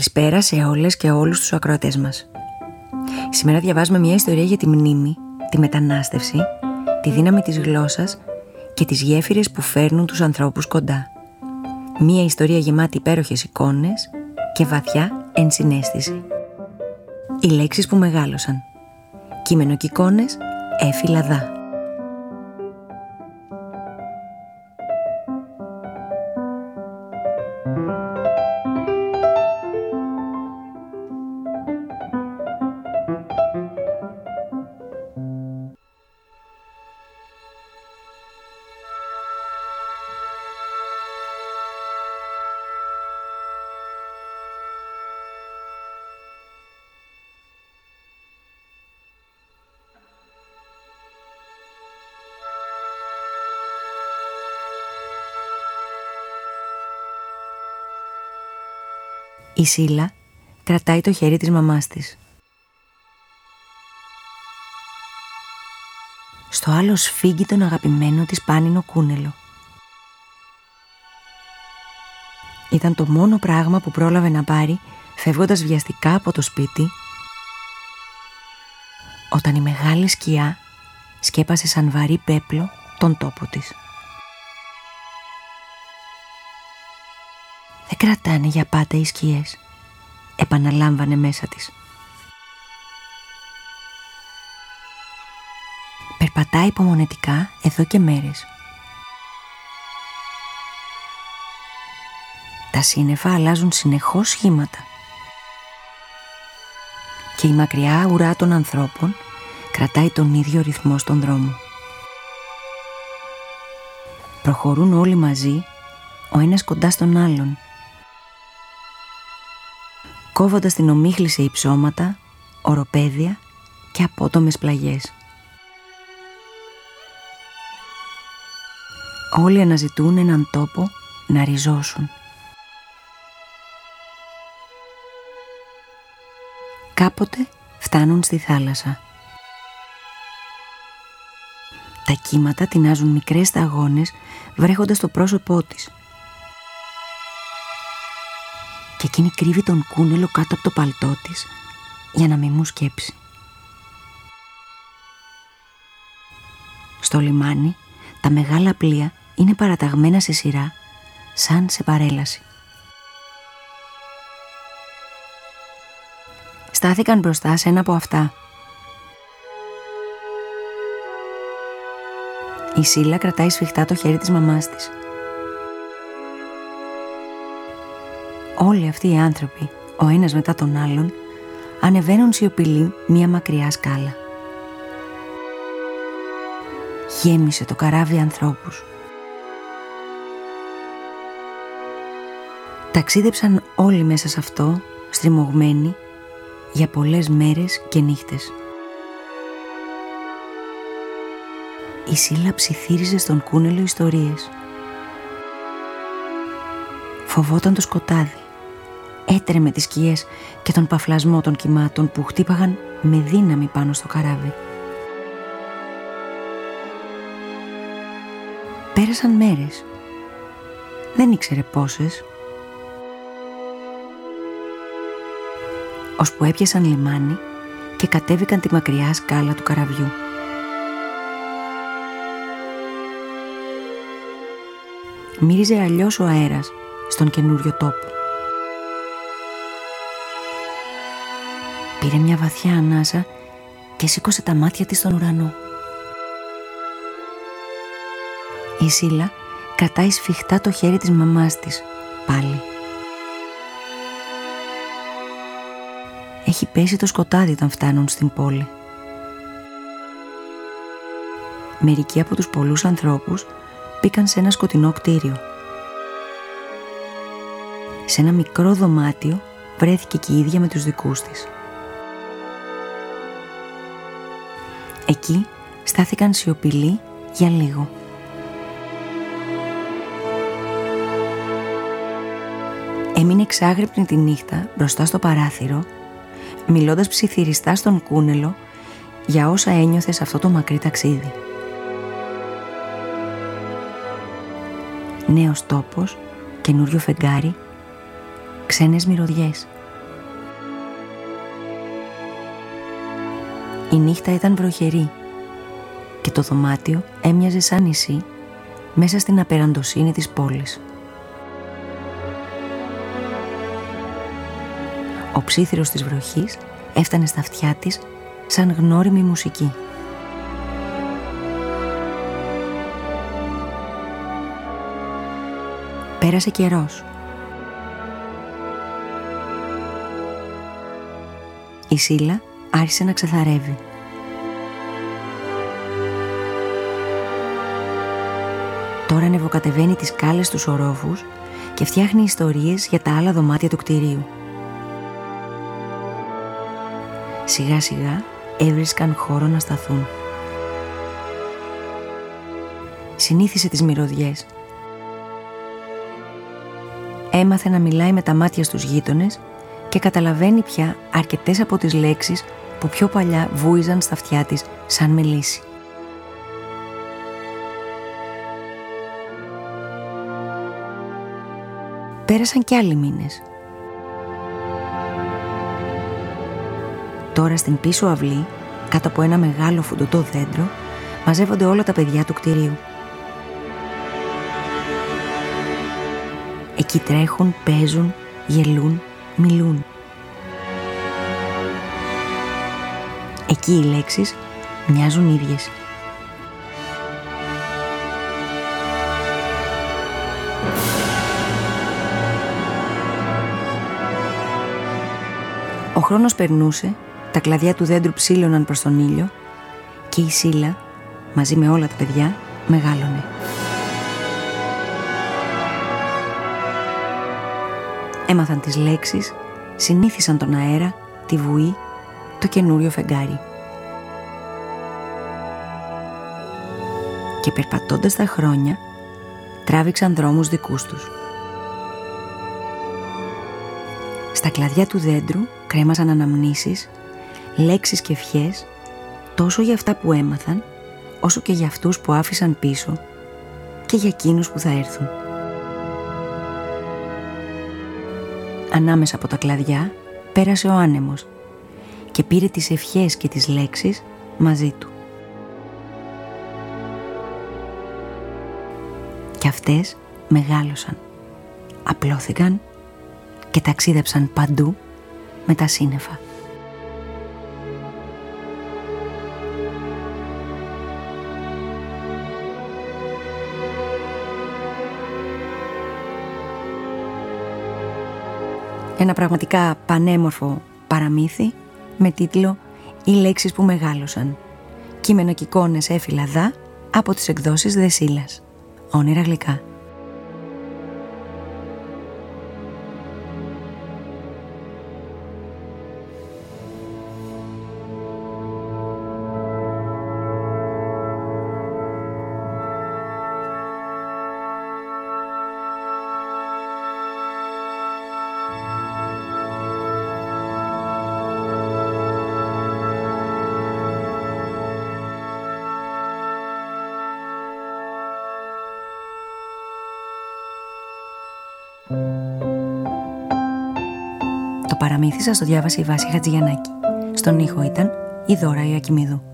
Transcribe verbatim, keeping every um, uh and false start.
Καλησπέρα σε όλες και όλους τους ακροατές μας. Σήμερα διαβάζουμε μια ιστορία για τη μνήμη, τη μετανάστευση, τη δύναμη της γλώσσας και τις γέφυρες που φέρνουν τους ανθρώπους κοντά. Μια ιστορία γεμάτη υπέροχες εικόνες και βαθιά ενσυναίσθηση. Οι λέξεις που μεγάλωσαν. Κείμενο και εικόνες, Έφη Λαδά. Η Σίλα κρατάει το χέρι της μαμάς της. Στο άλλο σφίγγει τον αγαπημένο της πάνινο κούνελο. Ήταν το μόνο πράγμα που πρόλαβε να πάρει φεύγοντας βιαστικά από το σπίτι, όταν η μεγάλη σκιά σκέπασε σαν βαρύ πέπλο τον τόπο της. «Δεν κρατάνε για πάντα οι σκιές», επαναλάμβανε μέσα της. Περπατάει υπομονετικά εδώ και μέρες. Τα σύννεφα αλλάζουν συνεχώς σχήματα και η μακριά ουρά των ανθρώπων κρατάει τον ίδιο ρυθμό στον δρόμο. Προχωρούν όλοι μαζί, ο ένας κοντά στον άλλον, κόβοντας την ομίχλη σε υψώματα, οροπέδια και απότομες πλαγιές. Όλοι αναζητούν έναν τόπο να ριζώσουν. Κάποτε φτάνουν στη θάλασσα. Τα κύματα τεινάζουν μικρές σταγόνες βρέχοντας το πρόσωπό της. Και εκείνη κρύβει τον κούνελο κάτω από το παλτό της για να μην μου σκέψει. Στο λιμάνι τα μεγάλα πλοία είναι παραταγμένα σε σειρά, σαν σε παρέλαση. Στάθηκαν μπροστά σε ένα από αυτά. Η Σίλα κρατάει σφιχτά το χέρι της μαμάς της. Όλοι αυτοί οι άνθρωποι, ο ένας μετά τον άλλον, ανεβαίνουν σιωπηλοί μια μακριά σκάλα. Γέμισε το καράβι ανθρώπους. Ταξίδεψαν όλοι μέσα σε αυτό, στριμωγμένοι, για πολλές μέρες και νύχτες. Η Σίλα ψιθύριζε στον κούνελο ιστορίες. Φοβόταν το σκοτάδι. Έτρεμε τις σκιές και τον παφλασμό των κυμάτων που χτύπαγαν με δύναμη πάνω στο καράβι. Πέρασαν μέρες. Δεν ήξερε πόσες. Ώσπου έπιασαν λιμάνι και κατέβηκαν τη μακριά σκάλα του καραβιού. Μύριζε αλλιώς ο αέρας στον καινούριο τόπο. Πήρε μια βαθιά ανάσα και σήκωσε τα μάτια της στον ουρανό. Η Σίλα κρατάει σφιχτά το χέρι της μαμάς της, πάλι. Έχει πέσει το σκοτάδι όταν φτάνουν στην πόλη. Μερικοί από τους πολλούς ανθρώπους μπήκαν σε ένα σκοτεινό κτίριο. Σε ένα μικρό δωμάτιο βρέθηκε και η ίδια με τους δικούς της. Εκεί στάθηκαν σιωπηλοί για λίγο. Έμεινε εξάγρυπνη τη νύχτα μπροστά στο παράθυρο, μιλώντας ψιθυριστά στον κούνελο για όσα ένιωθε σε αυτό το μακρύ ταξίδι. Νέος τόπος, καινούριο φεγγάρι, ξένες μυρωδιές. Η νύχτα ήταν βροχερή και το δωμάτιο έμοιαζε σαν νησί μέσα στην απεραντοσύνη της πόλης. Ο ψίθυρος της βροχής έφτανε στα αυτιά της σαν γνώριμη μουσική. Πέρασε καιρός. Η Σίλα άρχισε να ξεθαρεύει. Τώρα ανεβοκατεβαίνει τις σκάλες τους ορόφους και φτιάχνει ιστορίες για τα άλλα δωμάτια του κτηρίου. Σιγά σιγά έβρισκαν χώρο να σταθούν. Συνήθισε τις μυρωδιές. Έμαθε να μιλάει με τα μάτια στους γείτονες και καταλαβαίνει πια αρκετές από τις λέξεις που πιο παλιά βούιζαν στα αυτιά της σαν μελίσι. Πέρασαν κι άλλοι μήνες. Τώρα στην πίσω αυλή, κάτω από ένα μεγάλο φουντωτό δέντρο, μαζεύονται όλα τα παιδιά του κτηρίου. Εκεί τρέχουν, παίζουν, γελούν, μιλούν. Εκεί οι λέξεις μοιάζουν ίδιες. Ο χρόνος περνούσε, τα κλαδιά του δέντρου ψήλωναν προς τον ήλιο και η Σίλα, μαζί με όλα τα παιδιά, μεγάλωνε. Έμαθαν τις λέξεις, συνήθισαν τον αέρα, τη βουή, το καινούριο φεγγάρι. Και περπατώντας τα χρόνια, τράβηξαν δρόμους δικούς τους. Στα κλαδιά του δέντρου κρέμαζαν αναμνήσεις, λέξεις και ευχές, τόσο για αυτά που έμαθαν, όσο και για αυτούς που άφησαν πίσω και για εκείνους που θα έρθουν. Ανάμεσα από τα κλαδιά πέρασε ο άνεμος και πήρε τις ευχές και τις λέξεις μαζί του. Και αυτές μεγάλωσαν, απλώθηκαν και ταξίδεψαν παντού με τα σύννεφα. Ένα πραγματικά πανέμορφο παραμύθι με τίτλο «Οι λέξεις που μεγάλωσαν». Κείμενο και εικόνες Έφη Λαδά από τις εκδόσεις Δεσίλας. Όνειρα γλυκά. Το παραμύθι σας το διάβασε η Βάση Χατζιαννάκη. Στον ήχο ήταν η Δώρα Ιακημίδου.